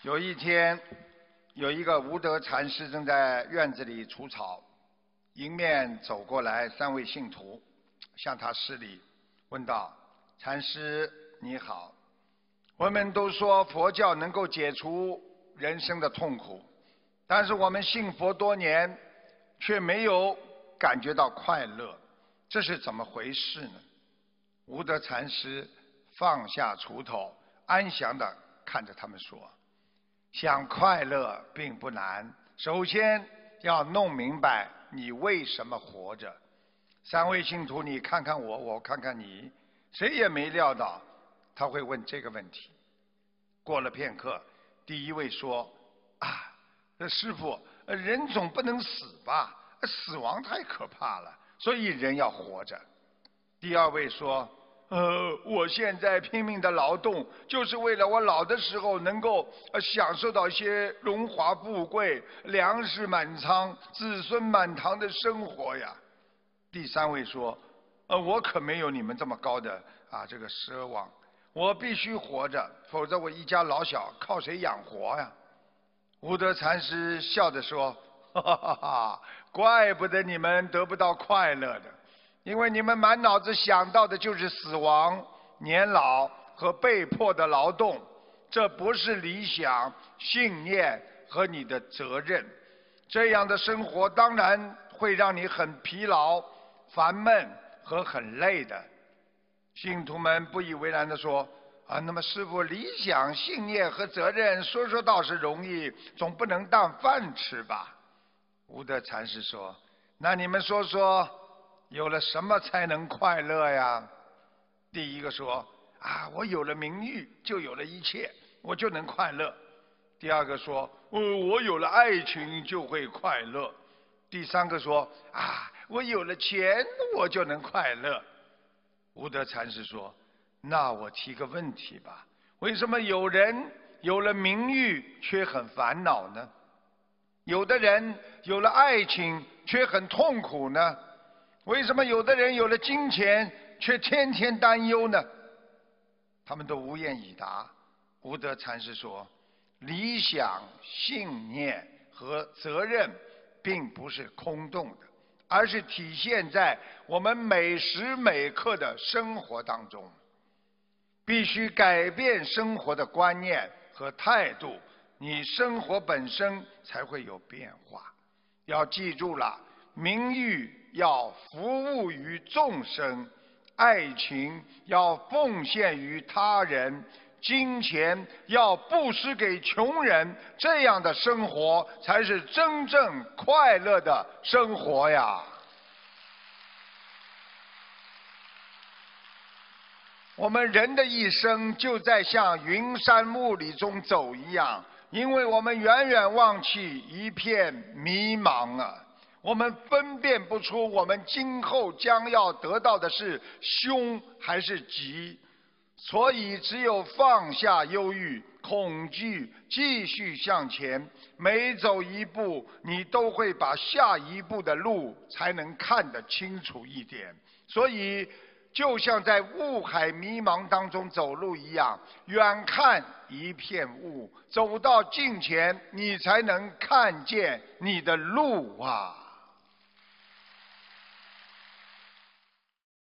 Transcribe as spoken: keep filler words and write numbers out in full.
有一天，有一个无德禅师正在院子里除草，迎面走过来三位信徒，向他施礼，问道：“禅师你好，我们都说佛教能够解除人生的痛苦，但是我们信佛多年，却没有感觉到快乐，这是怎么回事呢？”无德禅师放下锄头，安详地看着他们说：“想快乐并不难，首先要弄明白你为什么活着。”三位信徒，你看看我，我看看你，谁也没料到他会问这个问题。过了片刻，第一位说：“啊，师父，人总不能死吧？死亡太可怕了，所以人要活着。”第二位说：“呃，我现在拼命的劳动，就是为了我老的时候能够呃享受到一些荣华富贵、粮食满仓、子孙满堂的生活呀。”第三位说：“呃，我可没有你们这么高的啊这个奢望，我必须活着，否则我一家老小靠谁养活呀？”无德禅师笑着说：“哈哈哈哈，怪不得你们得不到快乐的。因为你们满脑子想到的就是死亡、年老和被迫的劳动，这不是理想、信念和你的责任。这样的生活当然会让你很疲劳、烦闷和很累的。”信徒们不以为然地说：“啊，那么师父，理想、信念和责任说说倒是容易，总不能当饭吃吧？”无德禅师说：“那你们说说，有了什么才能快乐呀？”第一个说：“啊，我有了名誉，就有了一切，我就能快乐。”第二个说：“哦，我有了爱情就会快乐。”第三个说：“啊，我有了钱，我就能快乐。”无德禅师说：“那我提个问题吧，为什么有人有了名誉却很烦恼呢？有的人有了爱情却很痛苦呢？为什么有的人有了金钱却天天担忧呢？”他们都无言以答。无德禅师说：“理想、信念和责任并不是空洞的，而是体现在我们每时每刻的生活当中。必须改变生活的观念和态度，你生活本身才会有变化。要记住了，名誉要服务于众生，爱情要奉献于他人，金钱要布施给穷人，这样的生活才是真正快乐的生活呀！”我们人的一生就在像云山雾里中走一样，因为我们远远望去一片迷茫啊，我们分辨不出我们今后将要得到的是凶还是吉，所以只有放下忧郁、恐惧，继续向前，每走一步，你都会把下一步的路才能看得清楚一点。所以就像在雾海迷茫当中走路一样，远看一片雾，走到近前，你才能看见你的路啊！